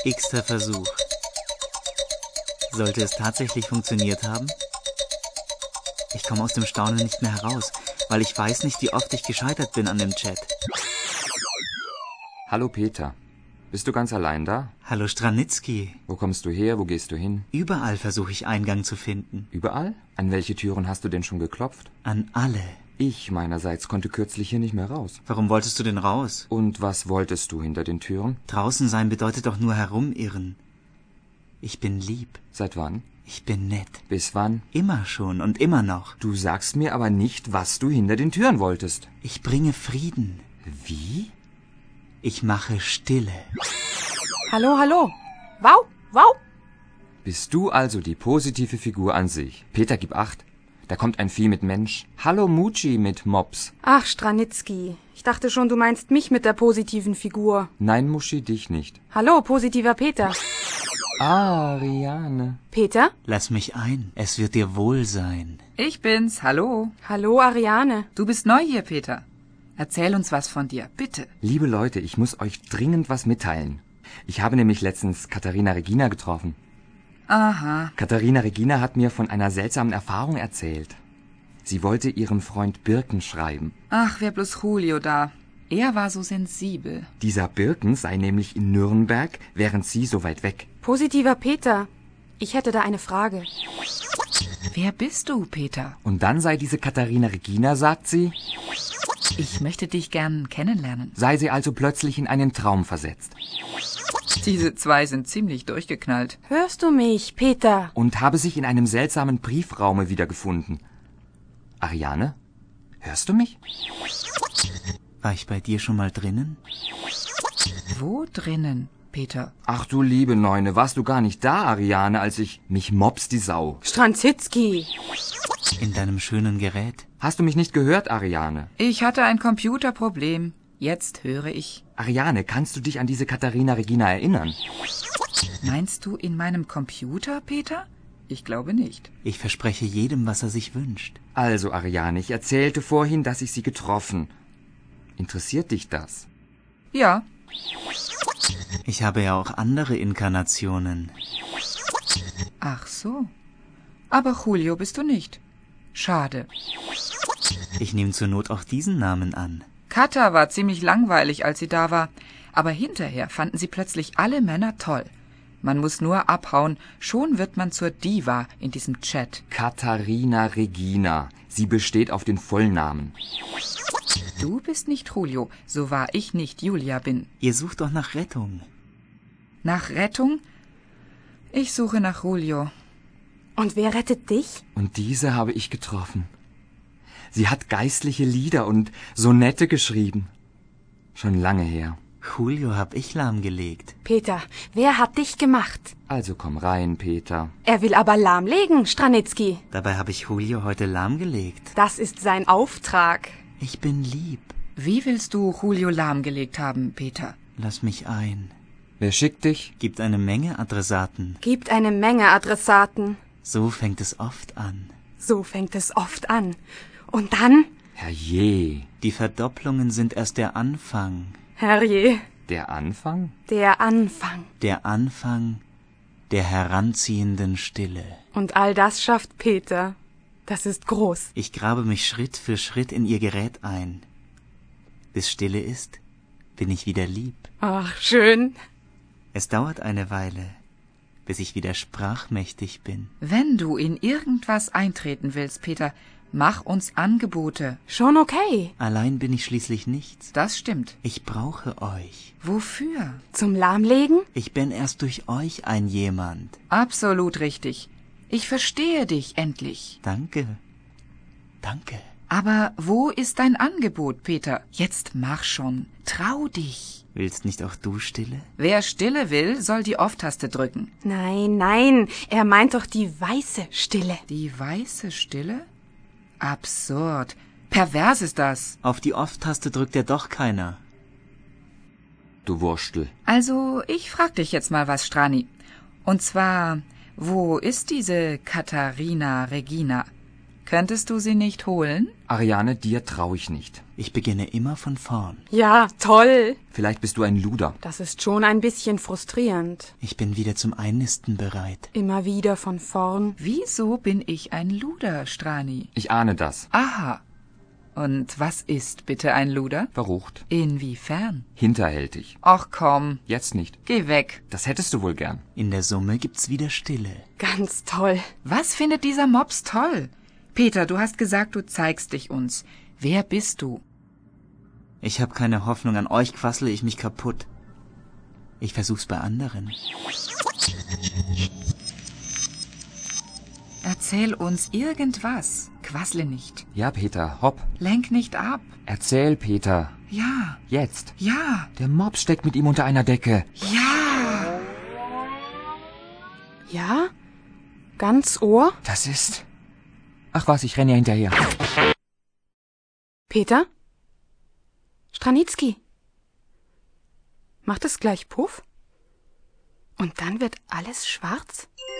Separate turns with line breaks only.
X-ter Versuch. Sollte es tatsächlich funktioniert haben? Ich komme aus dem Staunen nicht mehr heraus, weil ich weiß nicht, wie oft ich gescheitert bin an dem Chat.
Hallo Peter. Bist du ganz allein da?
Hallo Stranitzky.
Wo kommst du her? Wo gehst du hin?
Überall versuche ich Eingang zu finden.
Überall? An welche Türen hast du denn schon geklopft?
An alle.
Ich meinerseits konnte kürzlich hier nicht mehr raus.
Warum wolltest du denn raus?
Und was wolltest du hinter den Türen?
Draußen sein bedeutet doch nur herumirren. Ich bin lieb.
Seit wann?
Ich bin nett.
Bis wann?
Immer schon und immer noch.
Du sagst mir aber nicht, was du hinter den Türen wolltest.
Ich bringe Frieden.
Wie?
Ich mache Stille.
Hallo, hallo. Wow, wow.
Bist du also die positive Figur an sich? Peter, gib acht. Da kommt ein Vieh mit Mensch. Hallo Mucci mit Mops.
Ach, Stranitzky. Ich dachte schon, du meinst mich mit der positiven Figur.
Nein, Muschi, dich nicht.
Hallo, positiver Peter.
Ariane.
Peter?
Lass mich ein. Es wird dir wohl sein.
Ich bin's, hallo.
Hallo, Ariane.
Du bist neu hier, Peter. Erzähl uns was von dir, bitte.
Liebe Leute, ich muss euch dringend was mitteilen. Ich habe nämlich letztens Katharina Regina getroffen.
Aha.
Katharina Regina hat mir von einer seltsamen Erfahrung erzählt. Sie wollte ihrem Freund Birken schreiben.
Ach, wär bloß Julio da. Er war so sensibel.
Dieser Birken sei nämlich in Nürnberg, während sie so weit weg.
Positiver Peter. Ich hätte da eine Frage.
Wer bist du, Peter?
Und dann sei diese Katharina Regina, sagt sie,
Ich möchte dich gern kennenlernen.
sei sie also plötzlich in einen Traum versetzt
Diese zwei sind ziemlich durchgeknallt.
Hörst du mich, Peter?
und habe sich in einem seltsamen Briefraume wiedergefunden. Ariane, hörst du mich?
War ich bei dir schon mal drinnen?
Wo drinnen, Peter?
Ach du liebe Neune, warst du gar nicht da, Ariane, als ich mich mops die Sau.
Stranzitzky.
In deinem schönen Gerät?
Hast du mich nicht gehört, Ariane?
Ich hatte ein Computerproblem. Jetzt höre ich.
Ariane, kannst du dich an diese Katharina Regina erinnern?
Meinst du in meinem Computer, Peter? Ich glaube nicht.
Ich verspreche jedem, was er sich wünscht.
Also, Ariane, ich erzählte vorhin, dass ich sie getroffen. Interessiert dich das?
Ja.
Ich habe ja auch andere Inkarnationen.
Ach so. Aber Julio bist du nicht. Schade.
Ich nehme zur Not auch diesen Namen an.
Kata war ziemlich langweilig, als sie da war. Aber hinterher fanden sie plötzlich alle Männer toll. Man muss nur abhauen, schon wird man zur Diva in diesem Chat.
Katharina Regina. Sie besteht auf den Vollnamen.
Du bist nicht Julio, so wahr ich nicht Julia bin.
Ihr sucht doch nach Rettung.
Nach Rettung? Ich suche nach Julio.
Und wer rettet dich?
Und diese habe ich getroffen. Sie hat geistliche Lieder und Sonette geschrieben. Schon lange her.
Julio hab ich lahmgelegt.
Peter, wer hat dich gemacht?
Also komm rein, Peter.
Er will aber lahmlegen, Stranitzky.
Dabei habe ich Julio heute lahmgelegt.
Das ist sein Auftrag.
Ich bin lieb.
Wie willst du Julio lahmgelegt haben, Peter?
Lass mich ein.
Wer schickt dich?
Gibt eine Menge Adressaten.
Gibt eine Menge Adressaten.
So fängt es oft an.
So fängt es oft an. Und dann?
Herrje.
Die Verdopplungen sind erst der Anfang.
Herrje,
Der Anfang?
der Anfang.
Der Anfang der heranziehenden Stille.
Und all das schafft Peter. Das ist groß.
Ich grabe mich Schritt für Schritt in ihr Gerät ein. Bis Stille ist, bin ich wieder lieb.
Ach, schön.
Es dauert eine Weile, bis ich wieder sprachmächtig bin.
Wenn du in irgendwas eintreten willst, Peter, mach uns Angebote.
Schon okay.
Allein bin ich schließlich nichts.
Das stimmt.
Ich brauche euch.
Wofür?
Zum Lahmlegen?
Ich bin erst durch euch ein jemand.
Absolut richtig. Ich verstehe dich endlich.
Danke. Danke.
Aber wo ist dein Angebot, Peter? Jetzt mach schon. Trau dich.
Willst nicht auch du Stille?
Wer Stille will, soll die Off-Taste drücken.
Nein, nein. Er meint doch die weiße Stille.
Die weiße Stille? Absurd. Pervers ist das.
Auf die Off-Taste drückt ja doch keiner.
Du Wurstel.
Also, ich frag dich jetzt mal was, Strani. Und zwar, wo ist diese Katharina Regina? Könntest du sie nicht holen?
Ariane, dir traue ich nicht.
Ich beginne immer von vorn.
Ja, toll.
Vielleicht bist du ein Luder.
Das ist schon ein bisschen frustrierend.
Ich bin wieder zum Einnisten bereit.
Immer wieder von vorn.
Wieso bin ich ein Luder, Strani?
Ich ahne das.
Aha. Und was ist bitte ein Luder?
Verrucht.
Inwiefern?
Hinterhältig.
Ach komm,
Jetzt nicht.
geh weg.
Das hättest du wohl gern.
In der Summe gibt's wieder Stille.
Ganz toll.
Was findet dieser Mops toll? Peter, du hast gesagt, du zeigst dich uns. Wer bist du?
Ich habe keine Hoffnung, an euch quassle ich mich kaputt. Ich versuch's bei anderen.
Erzähl uns irgendwas. Quassle nicht.
Ja, Peter, hopp.
Lenk nicht ab.
Erzähl, Peter.
Ja,
Jetzt.
ja,
Der Mops steckt mit ihm unter einer Decke.
ja.
Ja? Ganz Ohr?
Das ist... Ach was, ich renne ja hinterher.
Peter? Stranitzky? Macht es gleich Puff? Und dann wird alles schwarz?